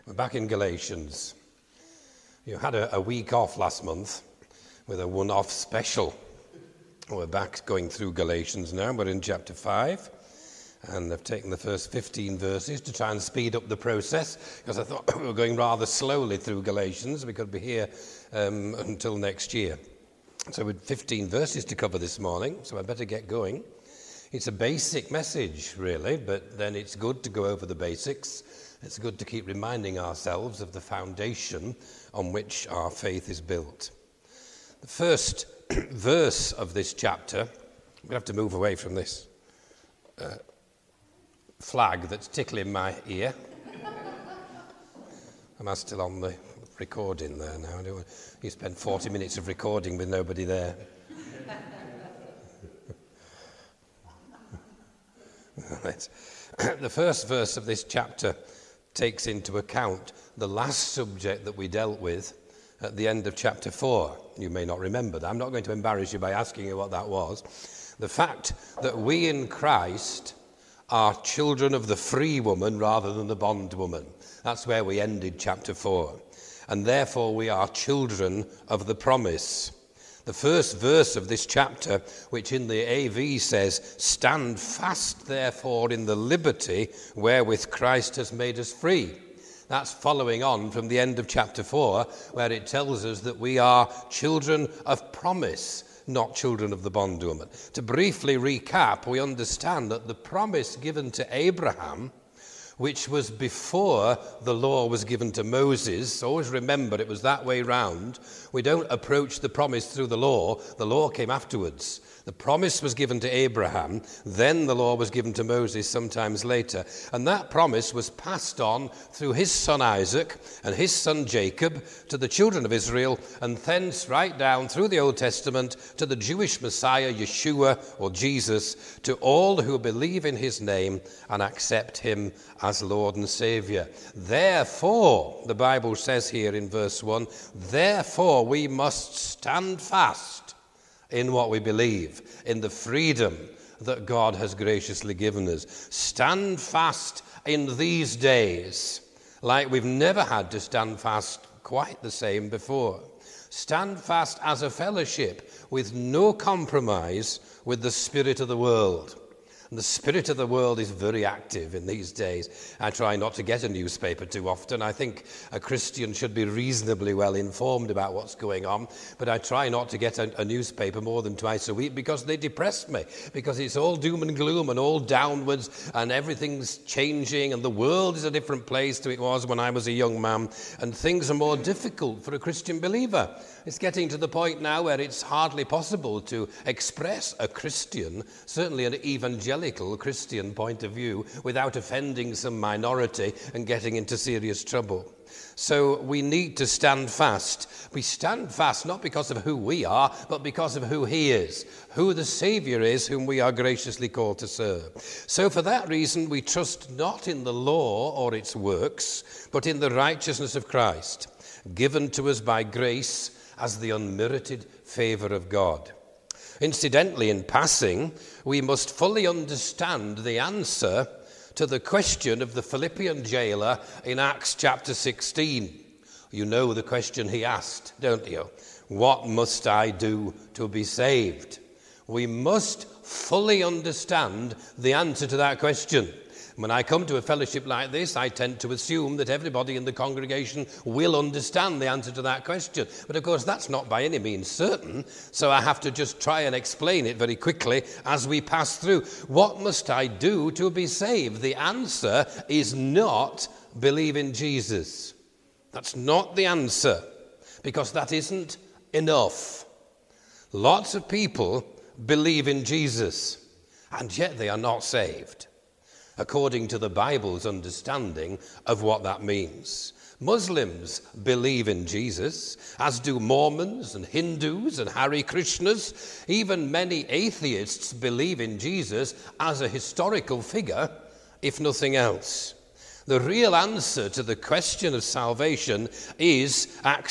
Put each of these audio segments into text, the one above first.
We're back in Galatians. You had a week off last month with a one-off special. We're back going through Galatians now. We're in chapter 5. And I've taken the first 15 verses to try and speed up the process, because I thought we were going rather slowly through Galatians. We could be here until next year. So with 15 verses to cover this morning, so I better get going. It's a basic message, really, but then it's good to go over the basics. It's good to keep reminding ourselves of the foundation on which our faith is built. The first verse of this chapter, I'm going to have to move away from this flag that's tickling my ear. Am I still on the recording there now? You spend 40 minutes of recording with nobody there. The first verse of this chapter takes into account the last subject that we dealt with at the end of chapter 4. You may not remember that. I'm not going to embarrass you by asking you what that was. The fact that we in Christ are children of the free woman rather than the bondwoman. That's where we ended chapter 4. And therefore we are children of the promise. The first verse of this chapter, which in the AV says, "Stand fast, therefore, in the liberty wherewith Christ has made us free." That's following on from the end of chapter 4, where it tells us that we are children of promise, not children of the bondwoman. To briefly recap, we understand that the promise given to Abraham, which was before the law was given to Moses. Always remember, it was that way round. We don't approach the promise through the law came afterwards. The promise was given to Abraham, then the law was given to Moses sometimes later. And that promise was passed on through his son Isaac and his son Jacob to the children of Israel, and thence right down through the Old Testament to the Jewish Messiah, Yeshua or Jesus, to all who believe in his name and accept him as Lord and Saviour. Therefore, the Bible says here in verse 1, therefore we must stand fast in what we believe, in the freedom that God has graciously given us. Stand fast in these days, like we've never had to stand fast quite the same before. Stand fast as a fellowship with no compromise with the spirit of the world. And the spirit of the world is very active in these days. I try not to get a newspaper too often. I think a Christian should be reasonably well informed about what's going on, but I try not to get a newspaper more than twice a week because they depress me, because it's all doom and gloom and all downwards and everything's changing and the world is a different place to it was when I was a young man, and things are more difficult for a Christian believer. It's getting to the point now where it's hardly possible to express a Christian, certainly an evangelical Christian point of view, without offending some minority and getting into serious trouble. So we need to stand fast. We stand fast not because of who we are, but because of who he is, who the Saviour is, whom we are graciously called to serve. So for that reason, we trust not in the law or its works, but in the righteousness of Christ, given to us by grace as the unmerited favour of God. Incidentally, in passing, we must fully understand the answer to the question of the Philippian jailer in Acts chapter 16. You know the question he asked, don't you? What must I do to be saved? We must fully understand the answer to that question. When I come to a fellowship like this, I tend to assume that everybody in the congregation will understand the answer to that question. But of course, that's not by any means certain, so I have to just try and explain it very quickly as we pass through. What must I do to be saved? The answer is not believe in Jesus. That's not the answer, because that isn't enough. Lots of people believe in Jesus, and yet they are not saved, according to the Bible's understanding of what that means. Muslims believe in Jesus, as do Mormons and Hindus and Hare Krishnas. Even many atheists believe in Jesus as a historical figure, if nothing else. The real answer to the question of salvation is Acts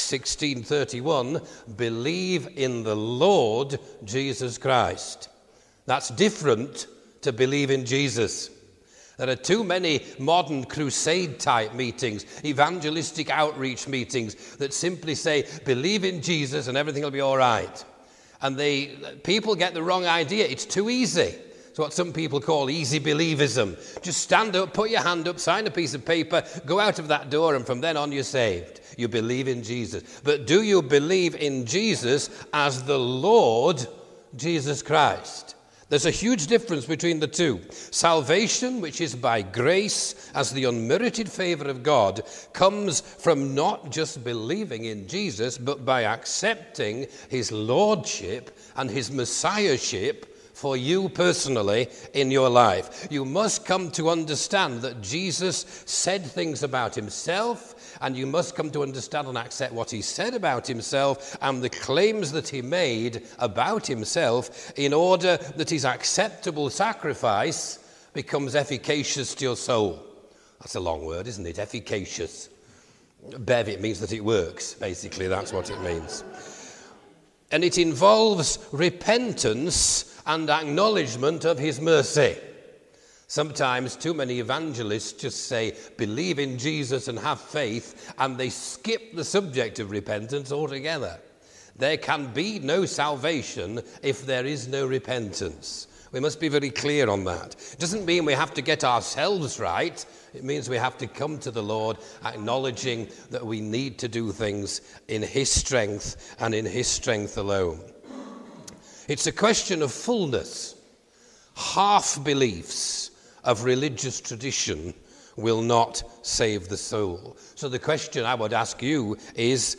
16:31, believe in the Lord Jesus Christ. That's different to believe in Jesus. There are too many modern crusade-type meetings, evangelistic outreach meetings that simply say, believe in Jesus and everything will be all right. And people get the wrong idea. It's too easy. It's what some people call easy believism. Just stand up, put your hand up, sign a piece of paper, go out of that door, and from then on you're saved. You believe in Jesus. But do you believe in Jesus as the Lord Jesus Christ? There's a huge difference between the two. Salvation, which is by grace as the unmerited favor of God, comes from not just believing in Jesus, but by accepting his lordship and his messiahship for you personally in your life. You must come to understand that Jesus said things about himself, and you must come to understand and accept what he said about himself and the claims that he made about himself in order that his acceptable sacrifice becomes efficacious to your soul. That's a long word, isn't it? Efficacious. Bev, it means that it works. Basically, that's what it means. And it involves repentance and acknowledgement of his mercy. Sometimes too many evangelists just say, believe in Jesus and have faith, and they skip the subject of repentance altogether. There can be no salvation if there is no repentance. We must be very clear on that. It doesn't mean we have to get ourselves right. It means we have to come to the Lord acknowledging that we need to do things in his strength and in his strength alone. It's a question of fullness. Half beliefs of religious tradition will not save the soul. So the question I would ask you is,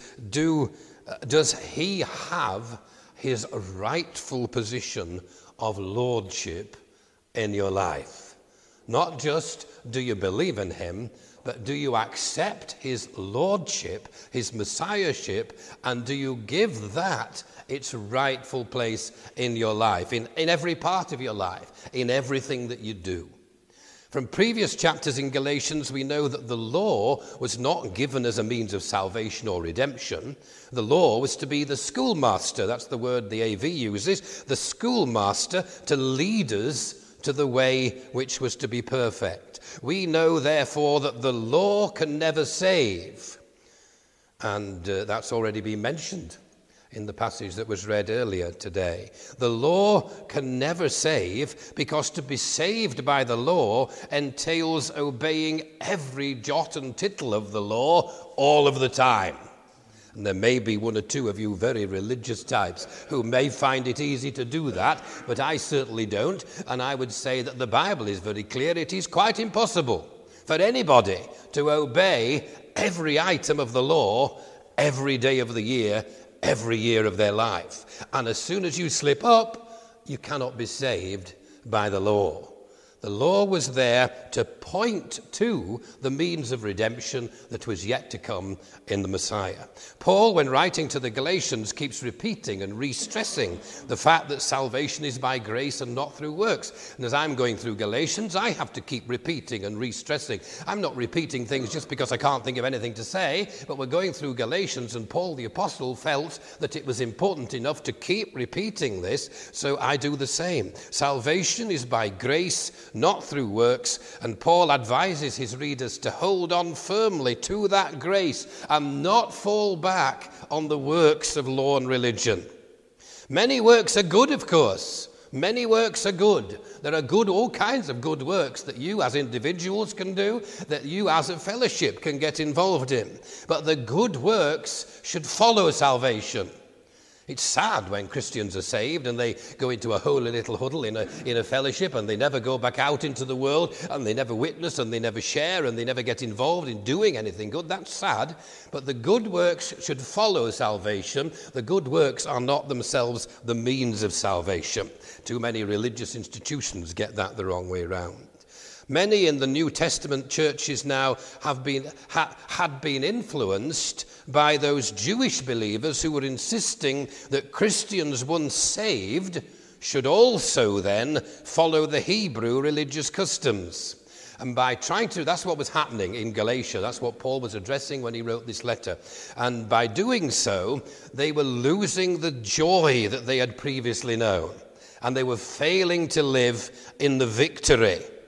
does he have his rightful position of lordship in your life? Not just do you believe in him, but do you accept his lordship, his messiahship, and do you give that its rightful place in your life, in every part of your life, in everything that you do? From previous chapters in Galatians, we know that the law was not given as a means of salvation or redemption. The law was to be the schoolmaster, that's the word the AV uses, the schoolmaster to lead us to the way which was to be perfect. We know, therefore, that the law can never save. And that's already been mentioned in the passage that was read earlier today. The law can never save, because to be saved by the law entails obeying every jot and tittle of the law all of the time. And there may be one or two of you very religious types who may find it easy to do that, but I certainly don't. And I would say that the Bible is very clear. It is quite impossible for anybody to obey every item of the law every day of the year, every year of their life. And as soon as you slip up, you cannot be saved by the law. The law was there to point to the means of redemption that was yet to come in the Messiah. Paul, when writing to the Galatians, keeps repeating and re-stressing the fact that salvation is by grace and not through works. And as I'm going through Galatians, I have to keep repeating and re-stressing. I'm not repeating things just because I can't think of anything to say, but we're going through Galatians, and Paul the Apostle felt that it was important enough to keep repeating this, so I do the same. Salvation is by grace, not through works, and Paul advises his readers to hold on firmly to that grace and not fall back on the works of law and religion. Many works are good, of course. Many works are good. There are good, all kinds of good works that you as individuals can do, that you as a fellowship can get involved in. But the good works should follow salvation. It's sad when Christians are saved and they go into a holy little huddle in a fellowship, and they never go back out into the world, and they never witness, and they never share, and they never get involved in doing anything good. That's sad. But the good works should follow salvation. The good works are not themselves the means of salvation. Too many religious institutions get that the wrong way around. Many in the New Testament churches now had been influenced by those Jewish believers who were insisting that Christians once saved should also then follow the Hebrew religious customs. And by trying to, that's what was happening in Galatia. That's what Paul was addressing when he wrote this letter. And by doing so, they were losing the joy that they had previously known. And they were failing to live in the victory.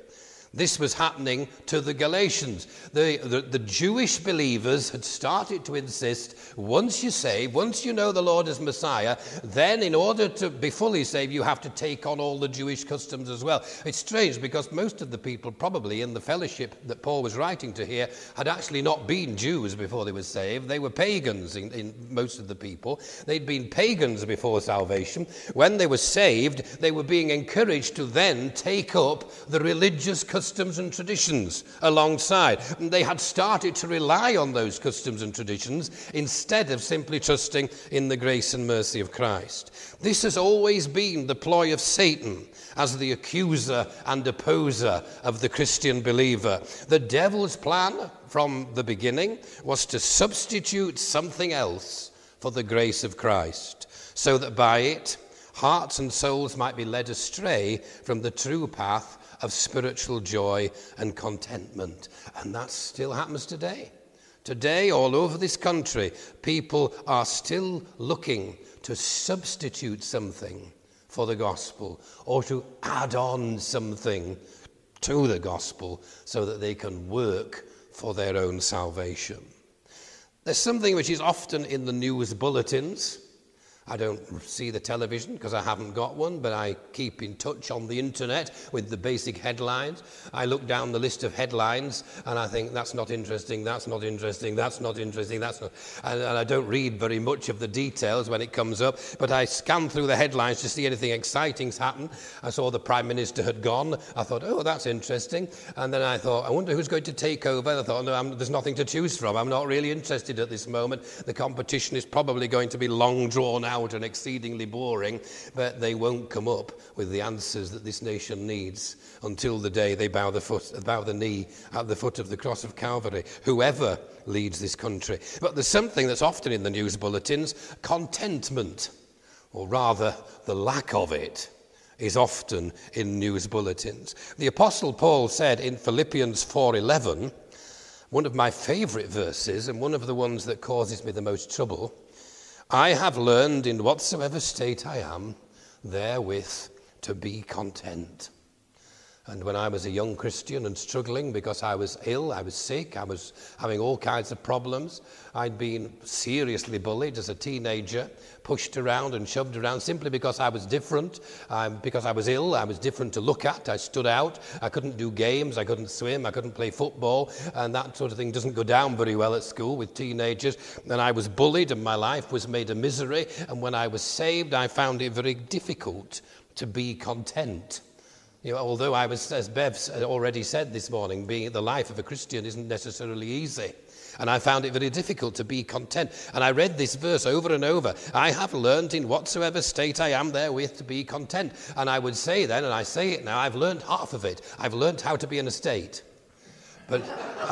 This was happening to the Galatians. The Jewish believers had started to insist, once you're saved, once you know the Lord as Messiah, then in order to be fully saved, you have to take on all the Jewish customs as well. It's strange because most of the people probably in the fellowship that Paul was writing to here had actually not been Jews before they were saved. They were pagans in most of the people. They'd been pagans before salvation. When they were saved, they were being encouraged to then take up the religious customs and traditions alongside. And they had started to rely on those customs and traditions instead of simply trusting in the grace and mercy of Christ. This has always been the ploy of Satan as the accuser and opposer of the Christian believer. The devil's plan from the beginning was to substitute something else for the grace of Christ, so that by it, hearts and souls might be led astray from the true path of spiritual joy and contentment. And that still happens today. Today, all over this country, people are still looking to substitute something for the gospel or to add on something to the gospel so that they can work for their own salvation. There's something which is often in the news bulletins. I don't see the television because I haven't got one, but I keep in touch on the internet with the basic headlines. I look down the list of headlines and I think that's not interesting, that's not interesting, that's not interesting, that's not... And I don't read very much of the details when it comes up, but I scan through the headlines to see anything exciting's happened. I saw the Prime Minister had gone. I thought, oh, that's interesting. And then I thought, I wonder who's going to take over. I thought, no, there's nothing to choose from. I'm not really interested at this moment. The competition is probably going to be long drawn out and exceedingly boring, but they won't come up with the answers that this nation needs until the day they bow the knee at the foot of the cross of Calvary, whoever leads this country. But there's something that's often in the news bulletins: contentment, or rather the lack of it, is often in news bulletins. The Apostle Paul said in Philippians 4:11, one of my favourite verses and one of the ones that causes me the most trouble, I have learned in whatsoever state I am, therewith to be content. And when I was a young Christian and struggling because I was ill, I was sick, I was having all kinds of problems, I'd been seriously bullied as a teenager, pushed around and shoved around simply because I was different, because I was ill, I was different to look at, I stood out, I couldn't do games, I couldn't swim, I couldn't play football, and that sort of thing doesn't go down very well at school with teenagers. And I was bullied and my life was made a misery, and when I was saved, I found it very difficult to be content. You know, although I was, as Bev's already said this morning, being the life of a Christian isn't necessarily easy. And I found it very difficult to be content. And I read this verse over and over. I have learned in whatsoever state I am therewith to be content. And I would say then, and I say it now, I've learned half of it. I've learned how to be in a state. But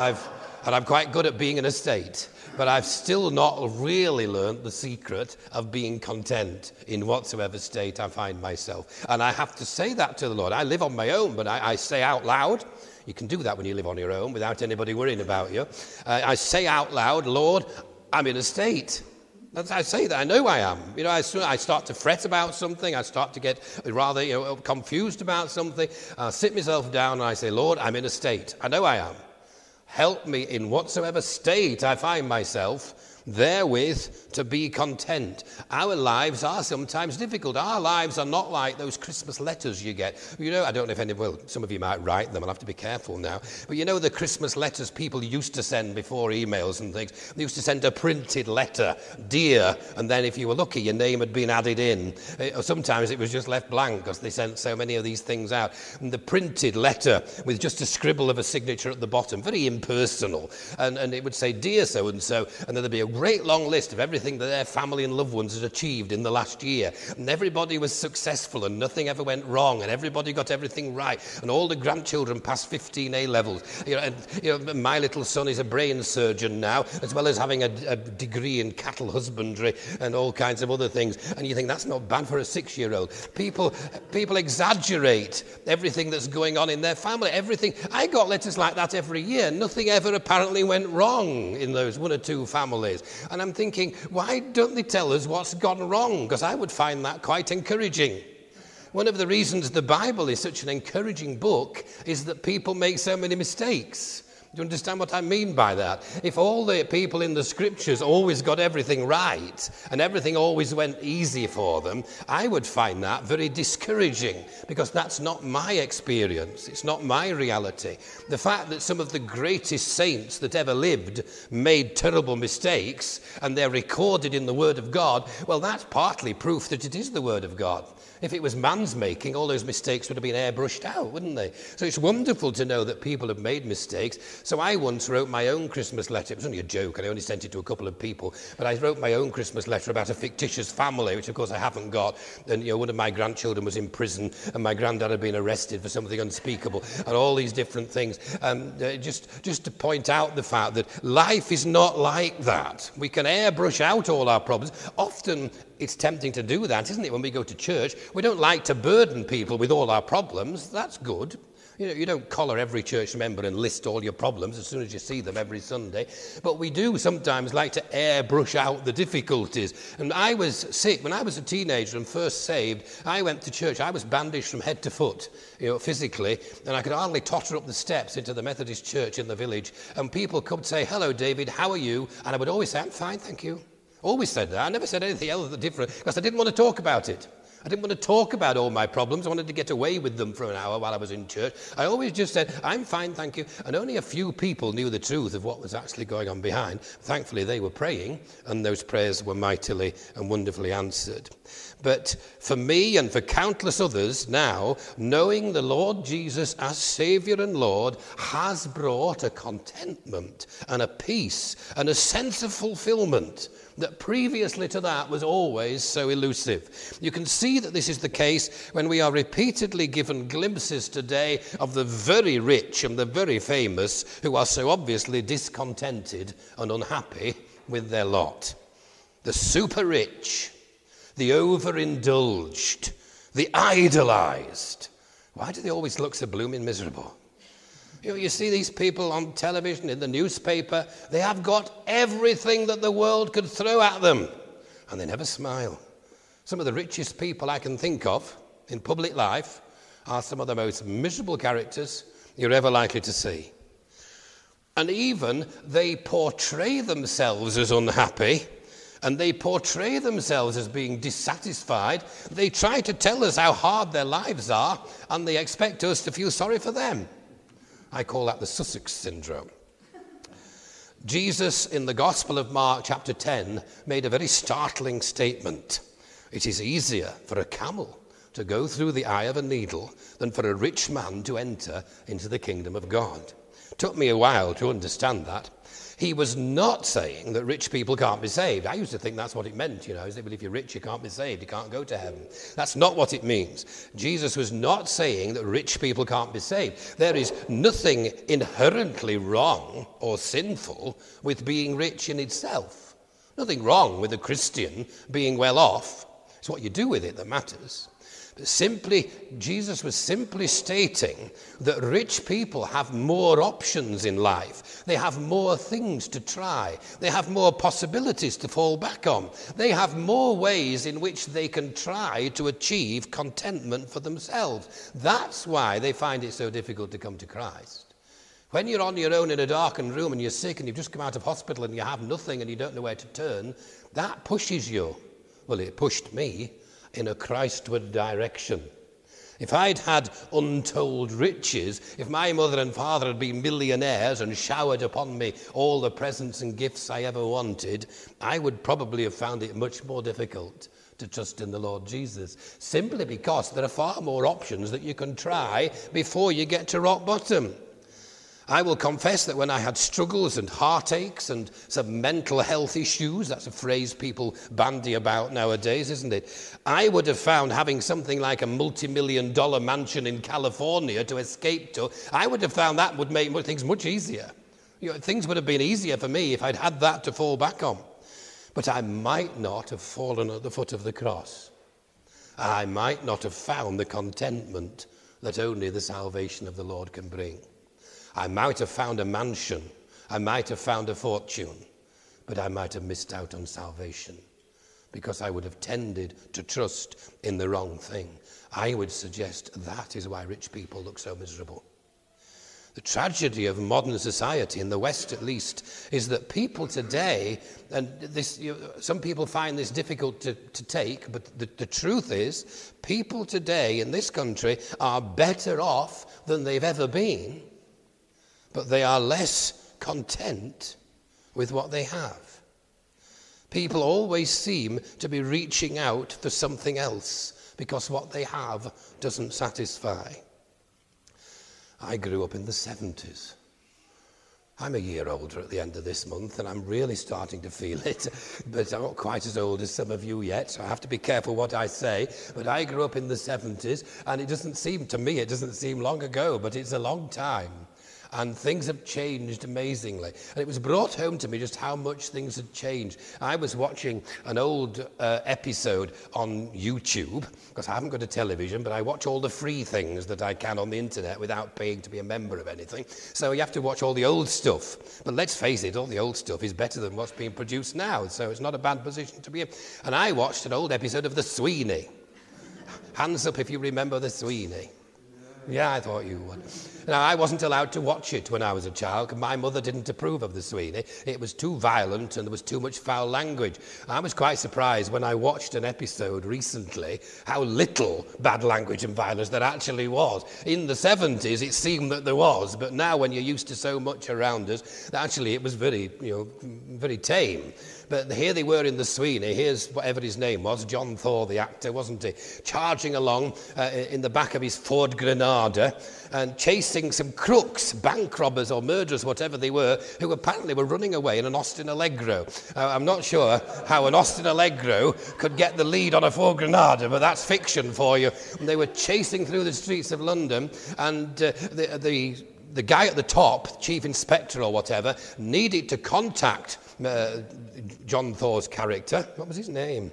I'm quite good at being in a state. But I've still not really learned the secret of being content in whatsoever state I find myself. And I have to say that to the Lord. I live on my own, but I say out loud. You can do that when you live on your own without anybody worrying about you. I say out loud, Lord, I'm in a state. I say that. I know I am. You know, I start to fret about something. I start to get rather confused about something. I sit myself down and I say, Lord, I'm in a state. I know I am. Help me in whatsoever state I find myself, therewith to be content. Our lives are sometimes difficult. Our lives are not like those Christmas letters you get. You know, I don't know if some of you might write them. I'll have to be careful now. But you know the Christmas letters people used to send before emails and things? They used to send a printed letter, dear, and then if you were lucky, your name had been added in. Or sometimes it was just left blank because they sent so many of these things out. And the printed letter with just a scribble of a signature at the bottom, very impersonal. And it would say, dear so-and-so, and then there'd be a great long list of everything that their family and loved ones had achieved in the last year. And everybody was successful and nothing ever went wrong and everybody got everything right. And all the grandchildren passed 15 A-levels. My little son is a brain surgeon now, as well as having a degree in cattle husbandry and all kinds of other things. And you think that's not bad for a 6-year-old. People exaggerate everything that's going on in their family. Everything. I got letters like that every year. Nothing ever apparently went wrong in those one or two families. And I'm thinking, why don't they tell us what's gone wrong? Because I would find that quite encouraging. one of the reasons the Bible is such an encouraging book is that people make so many mistakes. Do you understand what I mean by that? If all the people in the scriptures always got everything right and everything always went easy for them, I would find that very discouraging, because that's not my experience. It's not my reality. The fact that some of the greatest saints that ever lived made terrible mistakes and they're recorded in the Word of God, well, that's partly proof that it is the Word of God. If it was man's making, all those mistakes would have been airbrushed out, wouldn't they? So it's wonderful to know that people have made mistakes. So I once wrote my own Christmas letter. It was only a joke, and I only sent it to a couple of people. But I wrote my own Christmas letter about a fictitious family, which of course I haven't got. And one of my grandchildren was in prison, and my granddad had been arrested for something unspeakable, and all these different things. Just to point out the fact that life is not like that. We can airbrush out all our problems. Often it's tempting to do that, isn't it? When we go to church, we don't like to burden people with all our problems. That's good. You don't collar every church member and list all your problems as soon as you see them every Sunday. But we do sometimes like to airbrush out the difficulties. And I was sick. When I was a teenager and first saved, I went to church. I was bandaged from head to foot, physically, and I could hardly totter up the steps into the Methodist church in the village. And people could say, "Hello, David, how are you?" And I would always say, "I'm fine, thank you." Always said that. I never said anything else different, because I didn't want to talk about it. I didn't want to talk about all my problems. I wanted to get away with them for an hour while I was in church. I always just said, "I'm fine, thank you." And only a few people knew the truth of what was actually going on behind. Thankfully, they were praying, and those prayers were mightily and wonderfully answered. But for me and for countless others now, knowing the Lord Jesus as Saviour and Lord has brought a contentment and a peace and a sense of fulfillment that previously to that was always so elusive. You can see that this is the case when we are repeatedly given glimpses today of the very rich and the very famous who are so obviously discontented and unhappy with their lot. The super rich, the overindulged, the idolized. Why do they always look so blooming miserable? You see these people on television, in the newspaper, they have got everything that the world could throw at them, and they never smile. Some of the richest people I can think of in public life are some of the most miserable characters you're ever likely to see. And even they portray themselves as unhappy, and they portray themselves as being dissatisfied. They try to tell us how hard their lives are, and they expect us to feel sorry for them. I call that the Sussex syndrome. Jesus, in the Gospel of Mark, chapter 10, made a very startling statement. It is easier for a camel to go through the eye of a needle than for a rich man to enter into the kingdom of God. It took me a while to understand that. He was not saying that rich people can't be saved. I used to think that's what it meant, Is that, well, if you're rich, you can't be saved. You can't go to heaven. That's not what it means. Jesus was not saying that rich people can't be saved. There is nothing inherently wrong or sinful with being rich in itself. Nothing wrong with a Christian being well off. It's what you do with it that matters. Jesus was simply stating that rich people have more options in life. They have more things to try. They have more possibilities to fall back on. They have more ways in which they can try to achieve contentment for themselves. That's why they find it so difficult to come to Christ. When you're on your own in a darkened room and you're sick and you've just come out of hospital and you have nothing and you don't know where to turn, that pushes you. Well, it pushed me in a Christward direction. If I'd had untold riches, if my mother and father had been millionaires and showered upon me all the presents and gifts I ever wanted, I would probably have found it much more difficult to trust in the Lord Jesus, simply because there are far more options that you can try before you get to rock bottom. I will confess that when I had struggles and heartaches and some mental health issues, that's a phrase people bandy about nowadays, isn't it? I would have found having something like a multi-million-dollar mansion in California to escape to, I would have found that would make things much easier. Things would have been easier for me if I'd had that to fall back on. But I might not have fallen at the foot of the cross. I might not have found the contentment that only the salvation of the Lord can bring. I might have found a mansion, I might have found a fortune, but I might have missed out on salvation. because I would have tended to trust in the wrong thing. I would suggest that is why rich people look so miserable. The tragedy of modern society, in the West at least, is that people today, and this, some people find this difficult to take, but the truth is, people today in this country are better off than they've ever been, but they are less content with what they have. People always seem to be reaching out for something else because what they have doesn't satisfy. I grew up in the 70s. I'm a year older at the end of this month, and I'm really starting to feel it. But I'm not quite as old as some of you yet, so I have to be careful what I say. But I grew up in the 70s, and it doesn't seem long ago, but it's a long time. And things have changed amazingly. And it was brought home to me just how much things had changed. I was watching an old episode on YouTube, because I haven't got a television, but I watch all the free things that I can on the internet without paying to be a member of anything. So you have to watch all the old stuff. But let's face it, all the old stuff is better than what's being produced now. So it's not a bad position to be in. And I watched an old episode of The Sweeney. Hands up if you remember The Sweeney. Yeah, I thought you would. Now, I wasn't allowed to watch it when I was a child because my mother didn't approve of The Sweeney. It was too violent and there was too much foul language. I was quite surprised when I watched an episode recently how little bad language and violence there actually was. In the 70s, it seemed that there was, but now when you're used to so much around us, actually it was very tame. But here they were in The Sweeney. Here's whatever his name was, John Thor, the actor, wasn't he? Charging along in the back of his Ford Granada and chasing some crooks, bank robbers or murderers, whatever they were, who apparently were running away in an Austin Allegro. I'm not sure how an Austin Allegro could get the lead on a Ford Granada, but that's fiction for you. And they were chasing through the streets of London, and the guy at the top, chief inspector or whatever, needed to contact John Thor's character. What was his name?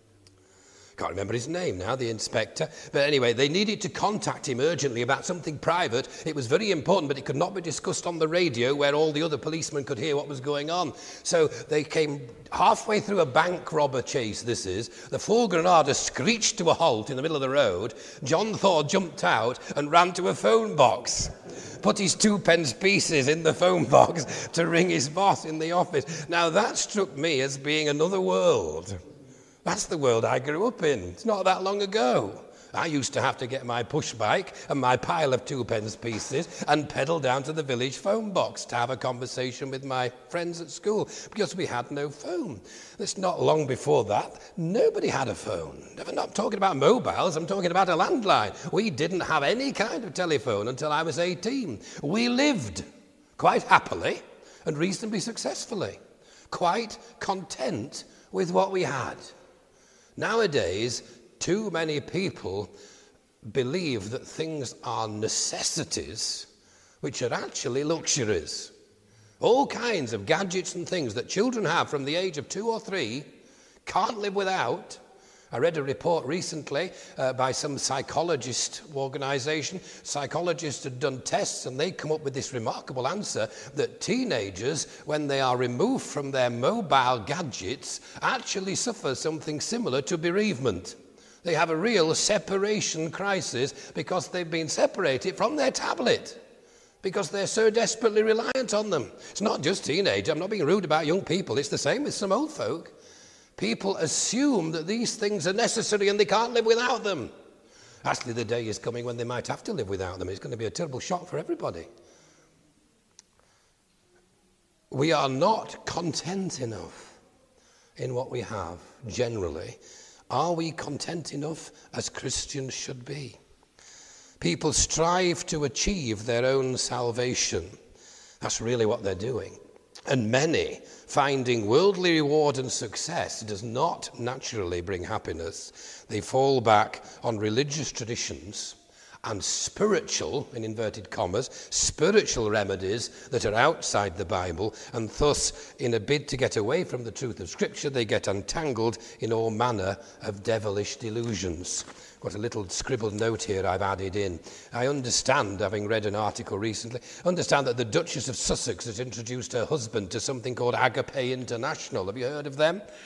Can't remember his name now, the inspector. But anyway, they needed to contact him urgently about something private. It was very important, but it could not be discussed on the radio where all the other policemen could hear what was going on. So they came halfway through a bank robber chase, this is. The Ford Granada screeched to a halt in the middle of the road. John Thor jumped out and ran to a phone box. Put his 2p pieces in the phone box to ring his boss in the office. Now that struck me as being another world. That's the world I grew up in. It's not that long ago. I used to have to get my push bike and my pile of 2p pieces and pedal down to the village phone box to have a conversation with my friends at school because we had no phone. It's not long before that. Nobody had a phone. I'm not talking about mobiles. I'm talking about a landline. We didn't have any kind of telephone until I was 18. We lived quite happily and reasonably successfully, quite content with what we had. Nowadays, too many people believe that things are necessities, which are actually luxuries. All kinds of gadgets and things that children have from the age of 2 or 3 can't live without. I read a report recently by some psychologist organisation. Psychologists had done tests and they come up with this remarkable answer that teenagers, when they are removed from their mobile gadgets, actually suffer something similar to bereavement. They have a real separation crisis because they've been separated from their tablet because they're so desperately reliant on them. It's not just teenagers. I'm not being rude about young people. It's the same with some old folk. People assume that these things are necessary and they can't live without them. Actually, the day is coming when they might have to live without them. It's going to be a terrible shock for everybody. We are not content enough in what we have, generally. Are we content enough as Christians should be? People strive to achieve their own salvation. That's really what they're doing. And many, finding worldly reward and success does not naturally bring happiness. They fall back on religious traditions and spiritual, in inverted commas, spiritual remedies that are outside the Bible, and thus, in a bid to get away from the truth of Scripture, they get entangled in all manner of devilish delusions. Got a little scribbled note here I've added in. I understand, having read an article recently, understand that the Duchess of Sussex has introduced her husband to something called Agape International. Have you heard of them?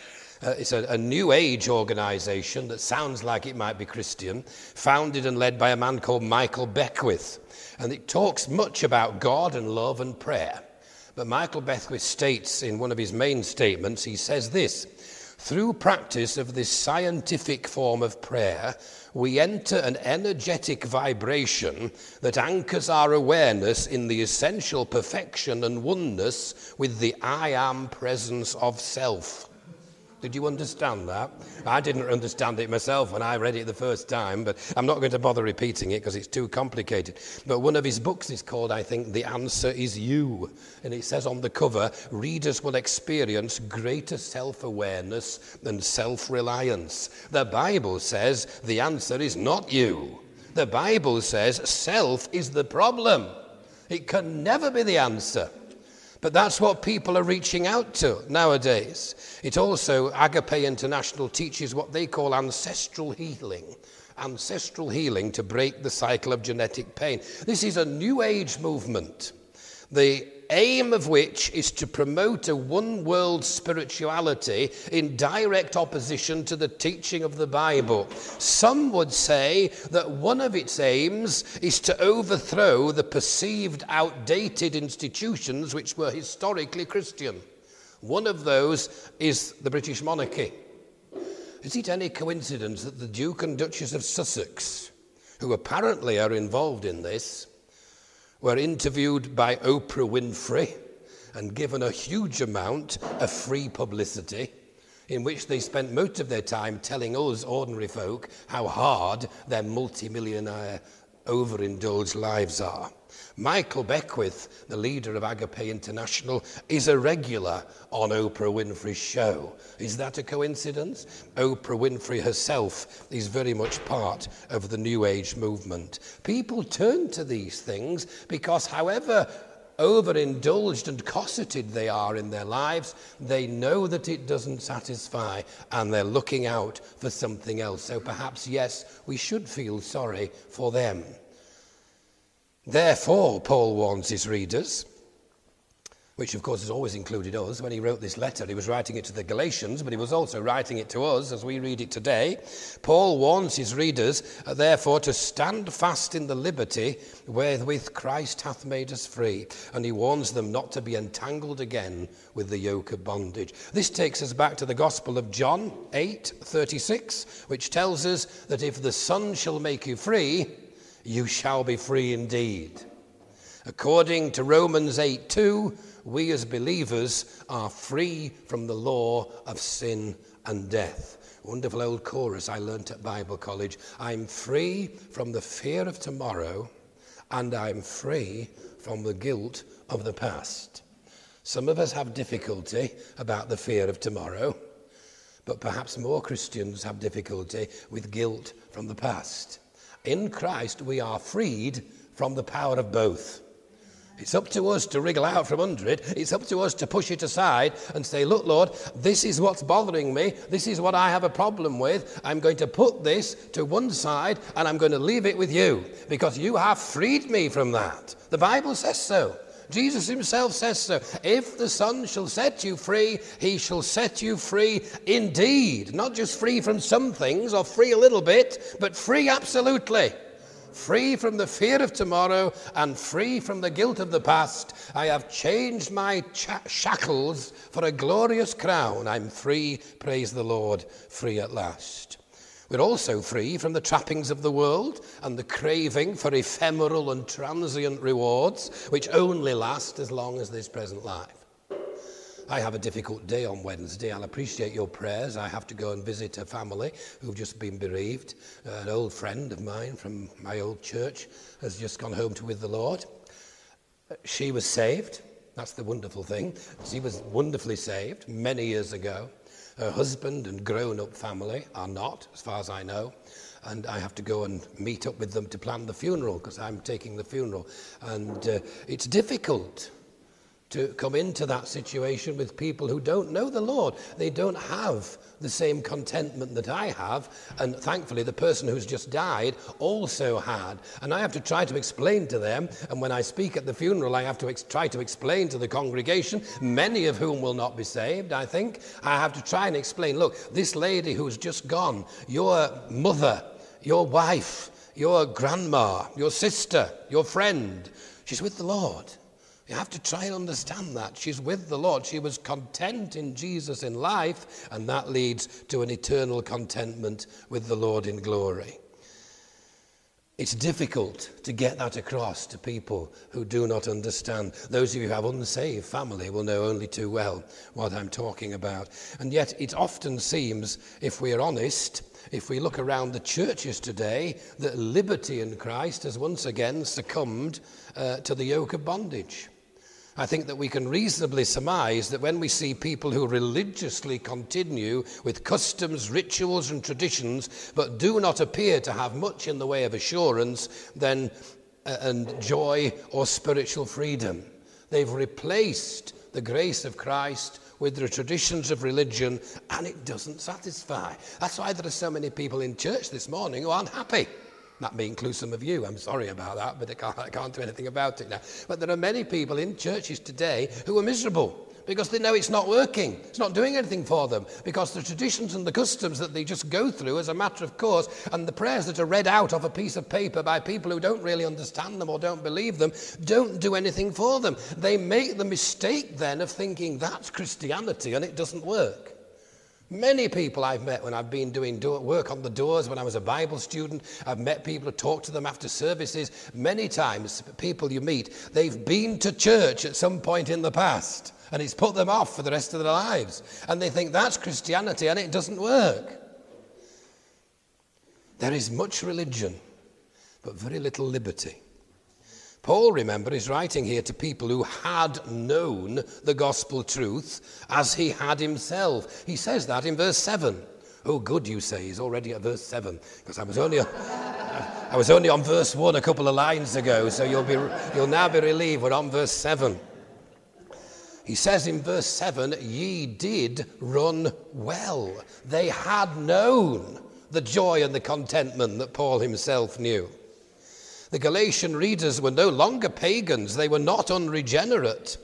It's a New Age organization that sounds like it might be Christian, founded and led by a man called Michael Beckwith. And it talks much about God and love and prayer. But Michael Beckwith states in one of his main statements, he says this: through practice of this scientific form of prayer, we enter an energetic vibration that anchors our awareness in the essential perfection and oneness with the I am presence of self. Did you understand that? I didn't understand it myself when I read it the first time, but I'm not going to bother repeating it because it's too complicated. But one of his books is called, I think, The Answer is You. And it says on the cover, readers will experience greater self-awareness and self-reliance. The Bible says the answer is not you. The Bible says self is the problem. It can never be the answer. But that's what people are reaching out to nowadays. It also, Agape International teaches what they call ancestral healing. Ancestral healing to break the cycle of genetic pain. This is a New Age movement, the aim of which is to promote a one-world spirituality in direct opposition to the teaching of the Bible. Some would say that one of its aims is to overthrow the perceived outdated institutions which were historically Christian. One of those is the British monarchy. Is it any coincidence that the Duke and Duchess of Sussex, who apparently are involved in this, were interviewed by Oprah Winfrey and given a huge amount of free publicity in which they spent most of their time telling us ordinary folk how hard their multi-millionaire overindulged lives are? Michael Beckwith, the leader of Agape International, is a regular on Oprah Winfrey's show. Is that a coincidence? Oprah Winfrey herself is very much part of the New Age movement. People turn to these things because however overindulged and cosseted they are in their lives, they know that it doesn't satisfy and they're looking out for something else. So perhaps, yes, we should feel sorry for them. Therefore, Paul warns his readers, which of course has always included us. When he wrote this letter, he was writing it to the Galatians, but he was also writing it to us as we read it today. Paul warns his readers, therefore, to stand fast in the liberty wherewith Christ hath made us free. And he warns them not to be entangled again with the yoke of bondage. This takes us back to the Gospel of John 8:36, which tells us that if the Son shall make you free, you shall be free indeed. According to Romans 8:2, we as believers are free from the law of sin and death. Wonderful old chorus I learnt at Bible college. I'm free from the fear of tomorrow, and I'm free from the guilt of the past. Some of us have difficulty about the fear of tomorrow, but perhaps more Christians have difficulty with guilt from the past. In Christ, we are freed from the power of both. It's up to us to wriggle out from under it. It's up to us to push it aside and say, look, Lord, this is what's bothering me. This is what I have a problem with. I'm going to put this to one side and I'm going to leave it with you because you have freed me from that. The Bible says so. Jesus himself says so. If the Son shall set you free, he shall set you free indeed. Not just free from some things or free a little bit, but free absolutely. Free from the fear of tomorrow and free from the guilt of the past. I have changed my shackles for a glorious crown. I'm free, praise the Lord, free at last. We're also free from the trappings of the world and the craving for ephemeral and transient rewards, which only last as long as this present life. I have a difficult day on Wednesday. I'll appreciate your prayers. I have to go and visit a family who've just been bereaved. An old friend of mine from my old church has just gone home with the Lord. She was saved. That's the wonderful thing. She was wonderfully saved many years ago. Her husband and grown-up family are not, as far as I know, and I have to go and meet up with them to plan the funeral because I'm taking the funeral. And it's difficult to come into that situation with people who don't know the Lord. They don't have the same contentment that I have, and thankfully the person who's just died also had. And I have to try to explain to them, and when I speak at the funeral I have to try to explain to the congregation, many of whom will not be saved, I think. I have to try and explain, look, this lady who's just gone, your mother, your wife, your grandma, your sister, your friend, she's with the Lord. You have to try and understand that. She's with the Lord. She was content in Jesus in life, and that leads to an eternal contentment with the Lord in glory. It's difficult to get that across to people who do not understand. Those of you who have unsaved family will know only too well what I'm talking about. And yet it often seems, if we're honest, if we look around the churches today, that liberty in Christ has once again succumbed to the yoke of bondage. I think that we can reasonably surmise that when we see people who religiously continue with customs, rituals and traditions, but do not appear to have much in the way of assurance and joy or spiritual freedom. They've replaced the grace of Christ with the traditions of religion, and it doesn't satisfy. That's why there are so many people in church this morning who aren't happy. That may include some of you. I'm sorry about that, but I can't do anything about it now. But there are many people in churches today who are miserable because they know it's not working. It's not doing anything for them because the traditions and the customs that they just go through as a matter of course, and the prayers that are read out of a piece of paper by people who don't really understand them or don't believe them, don't do anything for them. They make the mistake then of thinking that's Christianity and it doesn't work. Many people I've met when I've been doing work on the doors when I was a Bible student. I've met people who talk to them after services. Many times, people you meet, they've been to church at some point in the past, and it's put them off for the rest of their lives. And they think that's Christianity, and it doesn't work. There is much religion, but very little liberty. Paul, remember, is writing here to people who had known the gospel truth as he had himself. He says that in verse 7. Oh, good, you say. He's already at verse 7, because I was only on verse 1 a couple of lines ago, so you'll now be relieved. We're on verse 7. He says in verse 7, ye did run well. They had known the joy and the contentment that Paul himself knew. The Galatian readers were no longer pagans. They were not unregenerate.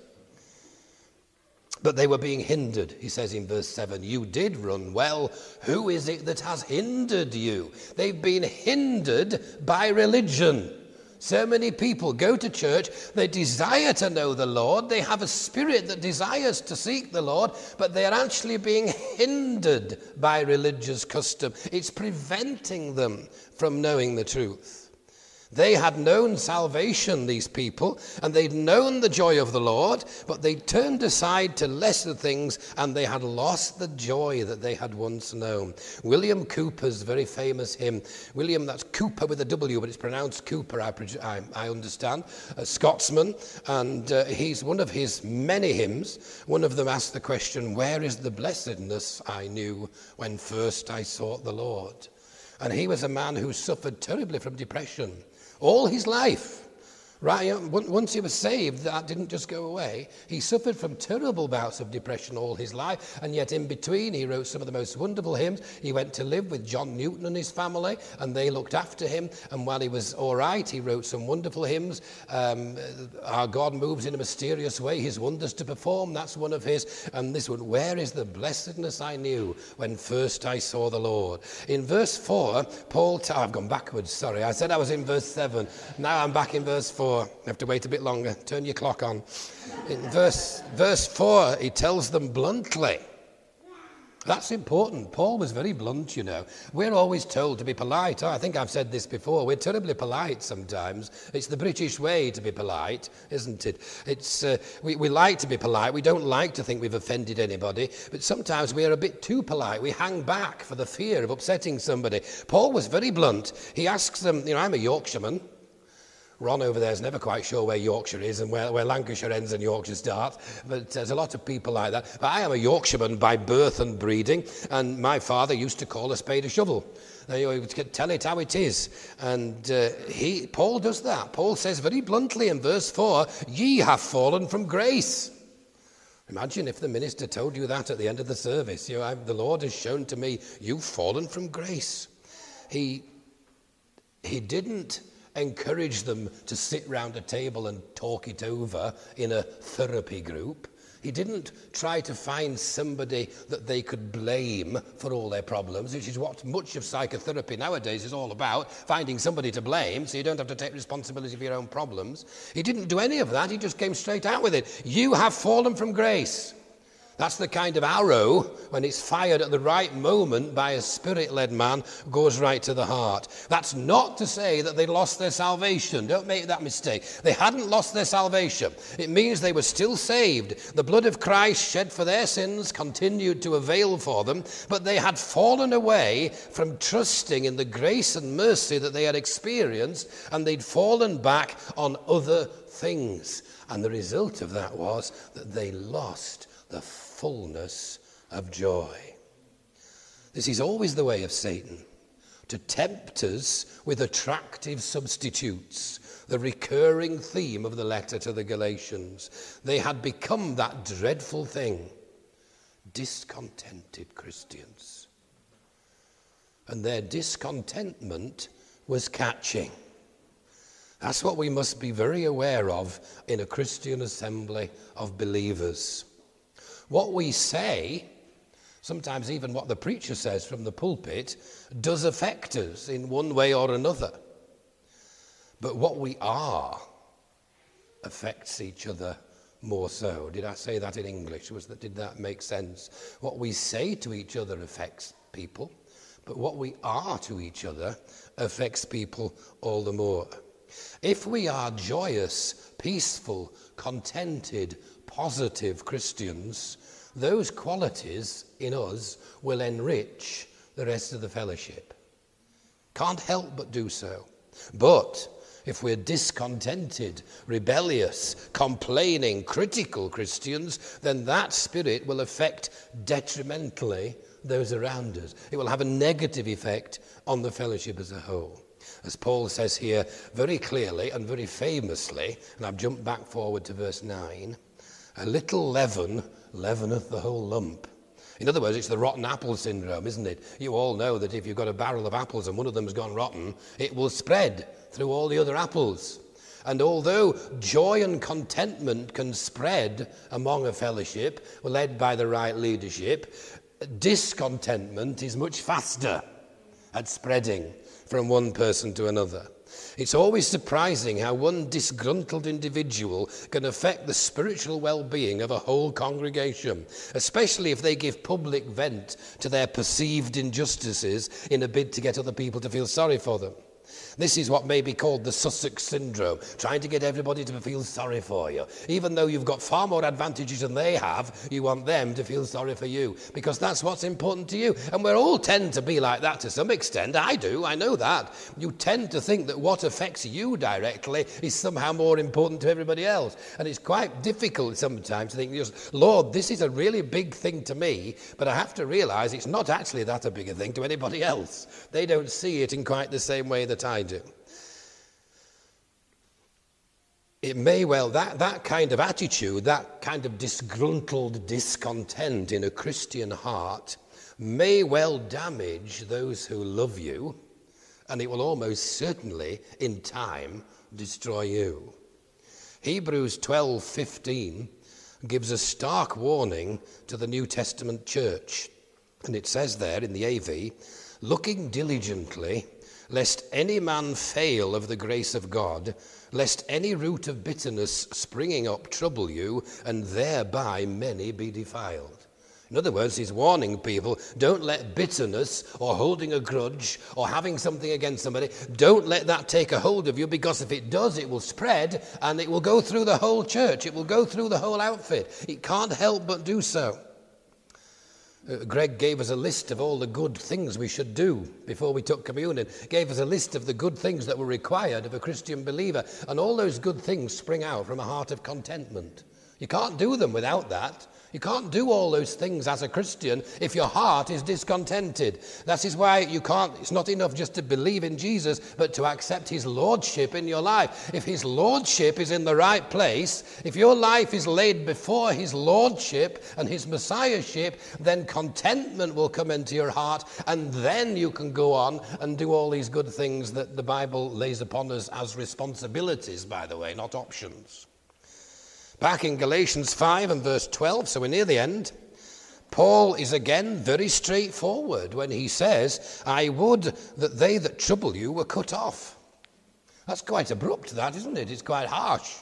But they were being hindered, he says in verse 7. You did run well. Who is it that has hindered you? They've been hindered by religion. So many people go to church, they desire to know the Lord, they have a spirit that desires to seek the Lord, but they are actually being hindered by religious custom. It's preventing them from knowing the truth. They had known salvation, these people, and they'd known the joy of the Lord, but they turned aside to lesser things, and they had lost the joy that they had once known. William Cowper's very famous hymn, William, that's Cowper with a W, but it's pronounced Cooper, I understand, a Scotsman, and he's one of his many hymns. One of them asked the question, where is the blessedness I knew when first I sought the Lord? And he was a man who suffered terribly from depression all his life. Right, once he was saved, that didn't just go away. He suffered from terrible bouts of depression all his life, and yet in between he wrote some of the most wonderful hymns. He went to live with John Newton and his family, and they looked after him, and while he was all right, he wrote some wonderful hymns. Our God moves in a mysterious way, his wonders to perform, that's one of his. And this one, where is the blessedness I knew when first I saw the Lord? In verse 4, I've gone backwards, sorry. I said I was in verse 7. Now I'm back in verse 4. I have to wait a bit longer. Turn your clock on. In verse 4, he tells them bluntly. That's important. Paul was very blunt, you know. We're always told to be polite. I think I've said this before. We're terribly polite sometimes. It's the British way to be polite, isn't it? We like to be polite. We don't like to think we've offended anybody. But sometimes we're a bit too polite. We hang back for the fear of upsetting somebody. Paul was very blunt. He asks them, I'm a Yorkshireman. Ron over there is never quite sure where Yorkshire is and where Lancashire ends and Yorkshire starts, but there's a lot of people like that. But I am a Yorkshireman by birth and breeding, and my father used to call a spade a shovel. He would tell it how it is. And Paul does that. Paul says very bluntly in verse 4, ye have fallen from grace. Imagine if the minister told you that at the end of the service. The Lord has shown to me, you've fallen from grace. He didn't encourage them to sit round a table and talk it over in a therapy group. He didn't try to find somebody that they could blame for all their problems, which is what much of psychotherapy nowadays is all about, finding somebody to blame so you don't have to take responsibility for your own problems. He didn't do any of that. He just came straight out with it. You have fallen from grace. That's the kind of arrow, when it's fired at the right moment by a spirit-led man, goes right to the heart. That's not to say that they lost their salvation. Don't make that mistake. They hadn't lost their salvation. It means they were still saved. The blood of Christ shed for their sins continued to avail for them, but they had fallen away from trusting in the grace and mercy that they had experienced, and they'd fallen back on other things. And the result of that was that they lost the fullness of joy. This is always the way of Satan, to tempt us with attractive substitutes, the recurring theme of the letter to the Galatians. They had become that dreadful thing, discontented Christians. And their discontentment was catching. That's what we must be very aware of in a Christian assembly of believers. What we say, sometimes even what the preacher says from the pulpit, does affect us in one way or another. But what we are affects each other more so. Did I say that in English? Did that make sense? What we say to each other affects people, but what we are to each other affects people all the more. If we are joyous, peaceful, contented, positive Christians, those qualities in us will enrich the rest of the fellowship. Can't help but do so. But if we're discontented, rebellious, complaining, critical Christians, then that spirit will affect detrimentally those around us. It will have a negative effect on the fellowship as a whole. As Paul says here very clearly and very famously, and I've jumped back forward to verse 9, a little leaven leaveneth the whole lump. In other words, it's the rotten apple syndrome, isn't it? You all know that if you've got a barrel of apples and one of them's gone rotten, it will spread through all the other apples. And although joy and contentment can spread among a fellowship led by the right leadership, discontentment is much faster at spreading from one person to another. It's always surprising how one disgruntled individual can affect the spiritual well-being of a whole congregation, especially if they give public vent to their perceived injustices in a bid to get other people to feel sorry for them. This is what may be called the Sussex syndrome, trying to get everybody to feel sorry for you. Even though you've got far more advantages than they have, you want them to feel sorry for you, because that's what's important to you. And we all tend to be like that to some extent. I do, I know that. You tend to think that what affects you directly is somehow more important to everybody else. And it's quite difficult sometimes to think, Lord, this is a really big thing to me, but I have to realize it's not actually that a big a thing to anybody else. They don't see it in quite the same way that I do. It may well, that kind of attitude, that kind of disgruntled discontent in a Christian heart may well damage those who love you, and it will almost certainly, in time, destroy you. Hebrews 12:15 gives a stark warning to the New Testament church. And it says there in the AV, looking diligently, lest any man fail of the grace of God, lest any root of bitterness springing up trouble you, and thereby many be defiled. In other words, he's warning people, don't let bitterness or holding a grudge or having something against somebody, don't let that take a hold of you, because if it does, it will spread and it will go through the whole church. It will go through the whole outfit. It can't help but do so. Greg gave us a list of all the good things we should do before we took communion, gave us a list of the good things that were required of a Christian believer, and all those good things spring out from a heart of contentment. You can't do them without that. You can't do all those things as a Christian if your heart is discontented. That is why it's not enough just to believe in Jesus, but to accept his lordship in your life. If his lordship is in the right place, if your life is laid before his lordship and his messiahship, then contentment will come into your heart, and then you can go on and do all these good things that the Bible lays upon us as responsibilities, by the way, not options. Back in Galatians 5 and verse 12, so we're near the end, Paul is again very straightforward when he says, I would that they that trouble you were cut off. That's quite abrupt, that, isn't it? It's quite harsh.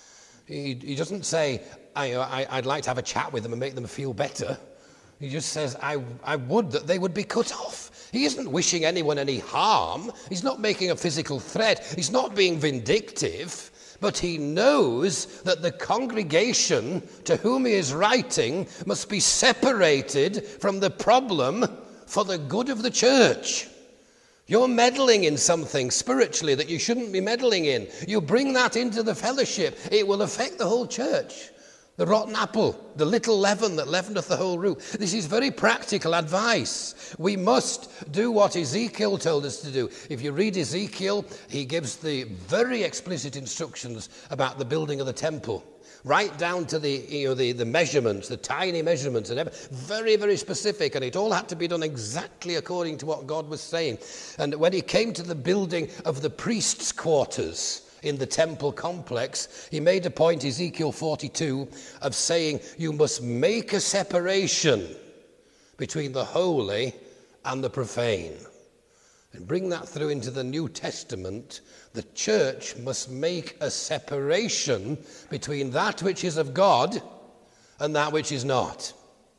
He doesn't say, I'd like to have a chat with them and make them feel better. He just says, I would that they would be cut off. He isn't wishing anyone any harm. He's not making a physical threat. He's not being vindictive. But he knows that the congregation to whom he is writing must be separated from the problem for the good of the church. You're meddling in something spiritually that you shouldn't be meddling in. You bring that into the fellowship, it will affect the whole church. The rotten apple, the little leaven that leaveneth the whole lump. This is very practical advice. We must do what Ezekiel told us to do. If you read Ezekiel, he gives the very explicit instructions about the building of the temple, right down to the measurements, the tiny measurements, and everything. Very, very specific, and it all had to be done exactly according to what God was saying. And when he came to the building of the priests' quarters in the temple complex, he made a point, Ezekiel 42, of saying you must make a separation between the holy and the profane. And bring that through into the New Testament. The church must make a separation between that which is of God and that which is not.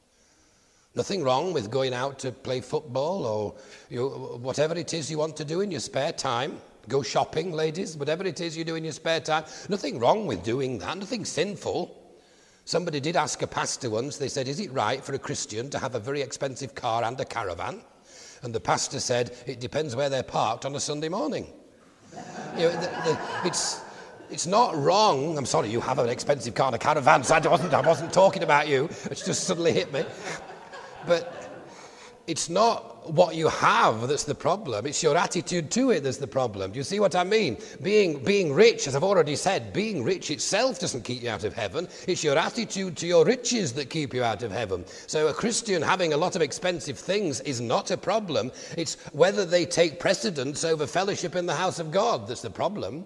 Nothing wrong with going out to play football or whatever it is you want to do in your spare time. Go shopping, ladies, whatever it is you do in your spare time. Nothing wrong with doing that, nothing sinful. Somebody did ask a pastor once, they said, is it right for a Christian to have a very expensive car and a caravan? And the pastor said, it depends where they're parked on a Sunday morning. It's not wrong. I'm sorry, you have an expensive car and a caravan, so I wasn't talking about you. It's just suddenly hit me. But it's not what you have that's the problem. It's your attitude to it that's the problem. Do you see what I mean? Being rich, as I've already said, being rich itself doesn't keep you out of heaven. It's your attitude to your riches that keep you out of heaven. So a Christian having a lot of expensive things is not a problem. It's whether they take precedence over fellowship in the house of God that's the problem.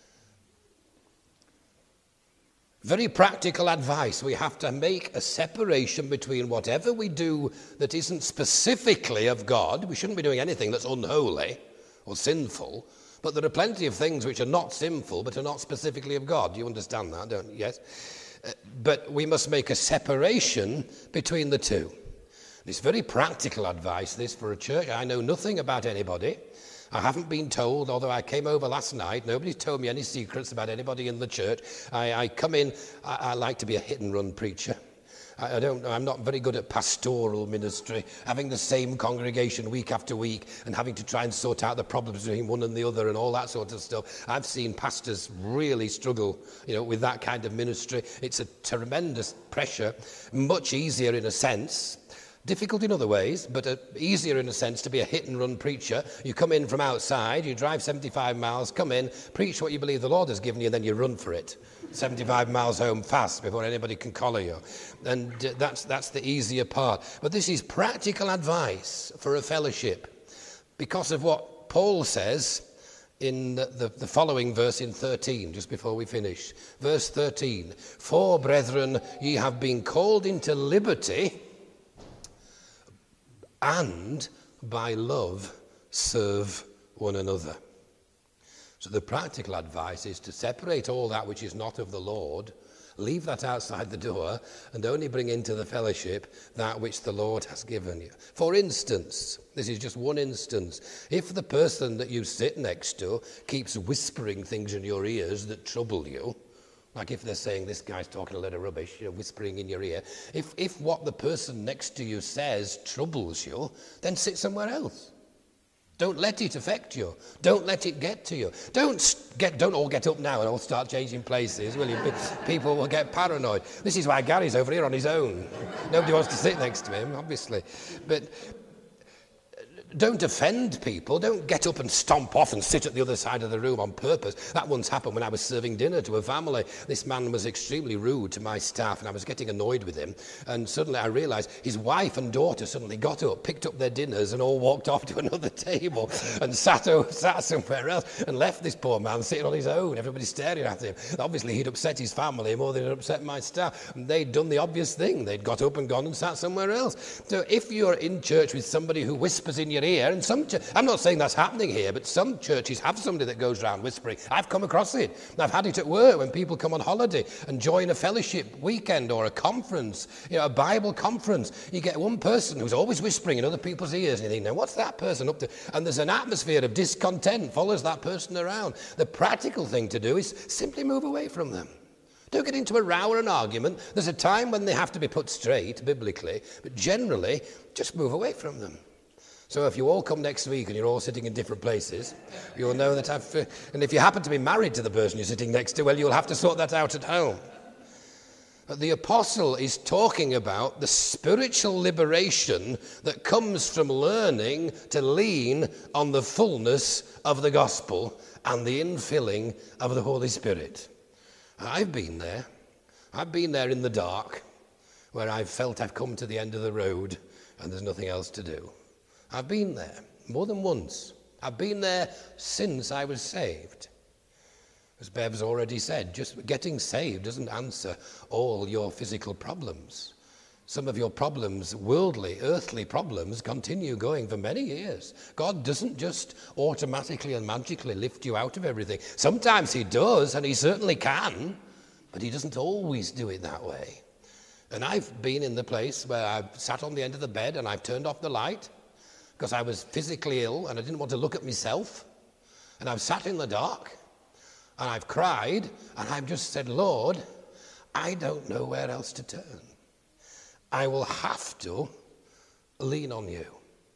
Very practical advice. We have to make a separation between whatever we do that isn't specifically of God. We shouldn't be doing anything that's unholy or sinful. But there are plenty of things which are not sinful but are not specifically of God. You understand that, don't you? Yes. But we must make a separation between the two. It's very practical advice, this, for a church. I know nothing about anybody. I haven't been told, although I came over last night, nobody's told me any secrets about anybody in the church. I come in, I like to be a hit-and-run preacher. I'm not very good at pastoral ministry, having the same congregation week after week and having to try and sort out the problems between one and the other and all that sort of stuff. I've seen pastors really struggle, with that kind of ministry. It's a tremendous pressure, much easier in a sense. Difficult in other ways, but easier in a sense to be a hit-and-run preacher. You come in from outside, you drive 75 miles, come in, preach what you believe the Lord has given you, and then you run for it. 75 miles home fast before anybody can collar you. And that's the easier part. But this is practical advice for a fellowship because of what Paul says in the following verse in 13, just before we finish. Verse 13, for, brethren, ye have been called into liberty, and by love serve one another. So the practical advice is to separate all that which is not of the Lord, leave that outside the door, and only bring into the fellowship that which the Lord has given you. For instance, this is just one instance, if the person that you sit next to keeps whispering things in your ears that trouble you, Like if they're saying this guy's talking a lot of rubbish, whispering in your ear. If what the person next to you says troubles you, then sit somewhere else. Don't let it affect you. Don't let it get to you. Don't all get up now and all start changing places, will you? People will get paranoid. This is why Gary's over here on his own. Nobody wants to sit next to him, obviously. But don't offend people. Don't get up and stomp off and sit at the other side of the room on purpose. That once happened when I was serving dinner to a family. This man was extremely rude to my staff and I was getting annoyed with him. And suddenly I realised his wife and daughter suddenly got up, picked up their dinners and all walked off to another table and sat somewhere else and left this poor man sitting on his own. Everybody staring at him. Obviously he'd upset his family more than he'd upset my staff. And they'd done the obvious thing. They'd got up and gone and sat somewhere else. So if you're in church with somebody who whispers in your ear, and I'm not saying that's happening here, but some churches have somebody that goes around whispering. I've come across it. I've had it at work when people come on holiday and join a fellowship weekend or a conference, a Bible conference. You get one person who's always whispering in other people's ears, and you think, now what's that person up to? And there's an atmosphere of discontent follows that person around. The practical thing to do is simply move away from them. Don't get into a row or an argument. There's a time when they have to be put straight, biblically, but generally, just move away from them. So if you all come next week and you're all sitting in different places, you'll know that and if you happen to be married to the person you're sitting next to, well, you'll have to sort that out at home. But the apostle is talking about the spiritual liberation that comes from learning to lean on the fullness of the gospel and the infilling of the Holy Spirit. I've been there. I've been there in the dark where I've felt I've come to the end of the road and there's nothing else to do. I've been there more than once. I've been there since I was saved. As Bev's already said, just getting saved doesn't answer all your physical problems. Some of your problems, worldly, earthly problems, continue going for many years. God doesn't just automatically and magically lift you out of everything. Sometimes he does, and he certainly can, but he doesn't always do it that way. And I've been in the place where I've sat on the end of the bed and I've turned off the light, because I was physically ill and I didn't want to look at myself. And I've sat in the dark and I've cried and I've just said, Lord, I don't know where else to turn. I will have to lean on you.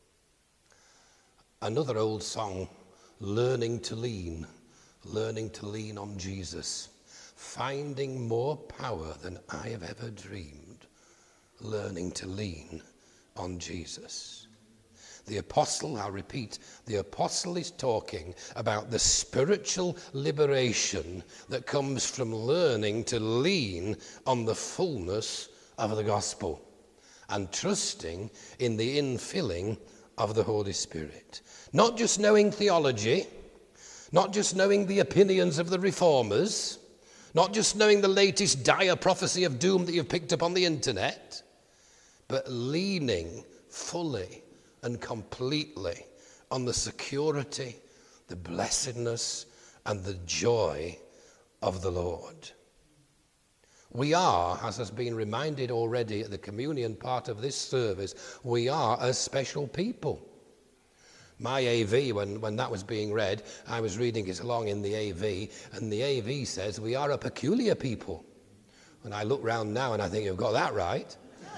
Another old song, learning to lean on Jesus, finding more power than I have ever dreamed, learning to lean on Jesus. The apostle, I'll repeat, the apostle is talking about the spiritual liberation that comes from learning to lean on the fullness of the gospel and trusting in the infilling of the Holy Spirit. Not just knowing theology, not just knowing the opinions of the reformers, not just knowing the latest dire prophecy of doom that you've picked up on the internet, but leaning fully and completely on the security, the blessedness, and the joy of the Lord. We are, as has been reminded already at the communion part of this service, we are a special people. My AV, when that was being read, I was reading it along in the AV, and the AV says we are a peculiar people. And I look round now and I think you've got that right.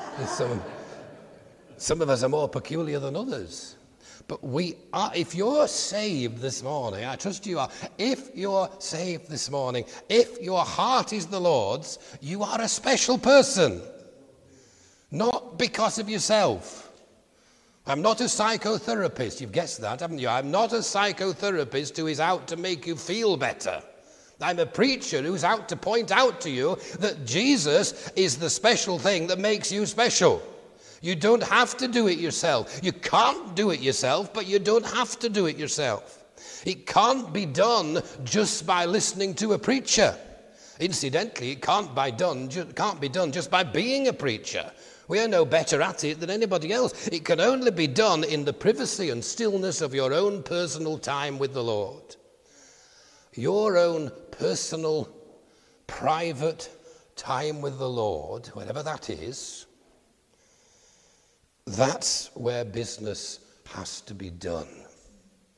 Some of us are more peculiar than others. But we are, if you're saved this morning, I trust you are, if you're saved this morning, if your heart is the Lord's, you are a special person. Not because of yourself. I'm not a psychotherapist. You've guessed that, haven't you? I'm not a psychotherapist who is out to make you feel better. I'm a preacher who's out to point out to you that Jesus is the special thing that makes you special. You don't have to do it yourself. You can't do it yourself, but you don't have to do it yourself. It can't be done just by listening to a preacher. Incidentally, it can't be done just by being a preacher. We are no better at it than anybody else. It can only be done in the privacy and stillness of your own personal time with the Lord. Your own personal, private time with the Lord, whatever that is, that's where business has to be done.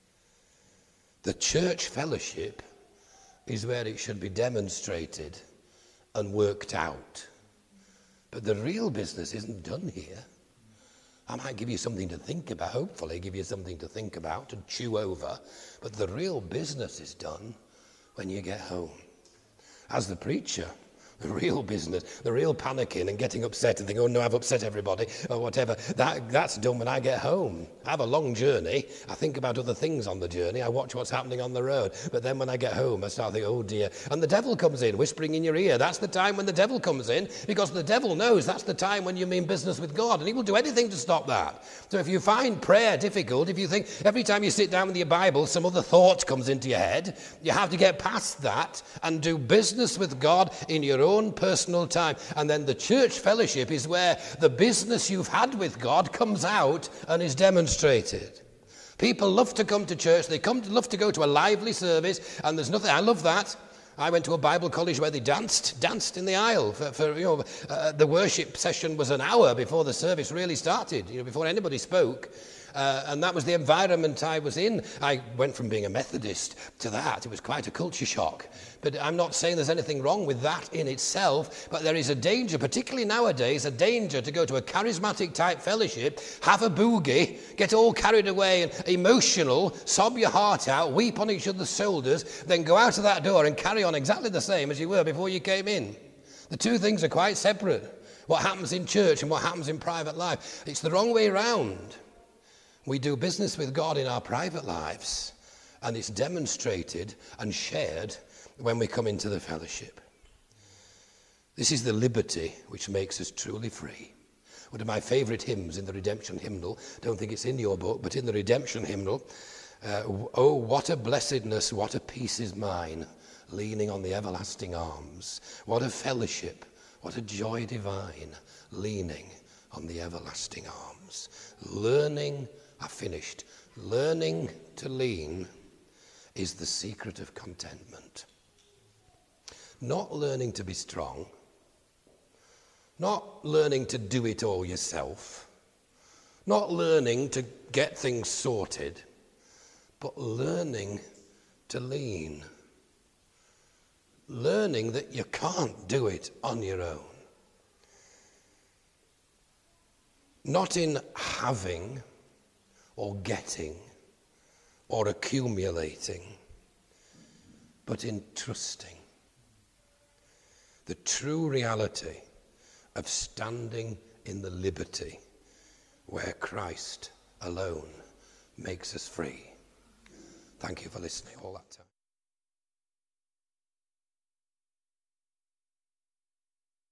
The church fellowship is where it should be demonstrated and worked out. But the real business isn't done here. I might give you something to think about, hopefully give you something to think about and chew over, but the real business is done when you get home. As the preacher, the real business, the real panicking and getting upset and thinking, oh no, I've upset everybody, or whatever, that's done when I get home. I have a long journey. I think about other things on the journey. I watch what's happening on the road. But then when I get home, I start thinking, oh dear. And the devil comes in, whispering in your ear. That's the time when the devil comes in, because the devil knows that's the time when you mean business with God, and he will do anything to stop that. So if you find prayer difficult, if you think every time you sit down with your Bible, some other thought comes into your head, you have to get past that and do business with God in your own personal time. And then the church fellowship is where the business you've had with God comes out and is demonstrated. People love to come to church. They love to go to a lively service, and there's nothing. I love that. I went to a Bible college where they danced in the aisle. The worship session was an hour before the service really started, before anybody spoke. And that was the environment I was in. I went from being a Methodist to that. It was quite a culture shock. But I'm not saying there's anything wrong with that in itself, but there is a danger, particularly nowadays, a danger to go to a charismatic type fellowship, have a boogie, get all carried away and emotional, sob your heart out, weep on each other's shoulders, then go out of that door and carry on exactly the same as you were before you came in. The two things are quite separate. What happens in church and what happens in private life. It's the wrong way around. We do business with God in our private lives, and it's demonstrated and shared when we come into the fellowship. This is the liberty which makes us truly free. One of my favourite hymns in the Redemption Hymnal, don't think it's in your book, but in the Redemption Hymnal, oh, what a blessedness, what a peace is mine, leaning on the everlasting arms. What a fellowship, what a joy divine, leaning on the everlasting arms. Learning to lean is the secret of contentment. Not learning to be strong, not learning to do it all yourself, not learning to get things sorted, but learning to lean. Learning that you can't do it on your own. Not in having or getting or accumulating, but in trusting. The true reality of standing in the liberty where Christ alone makes us free. Thank you for listening all that time.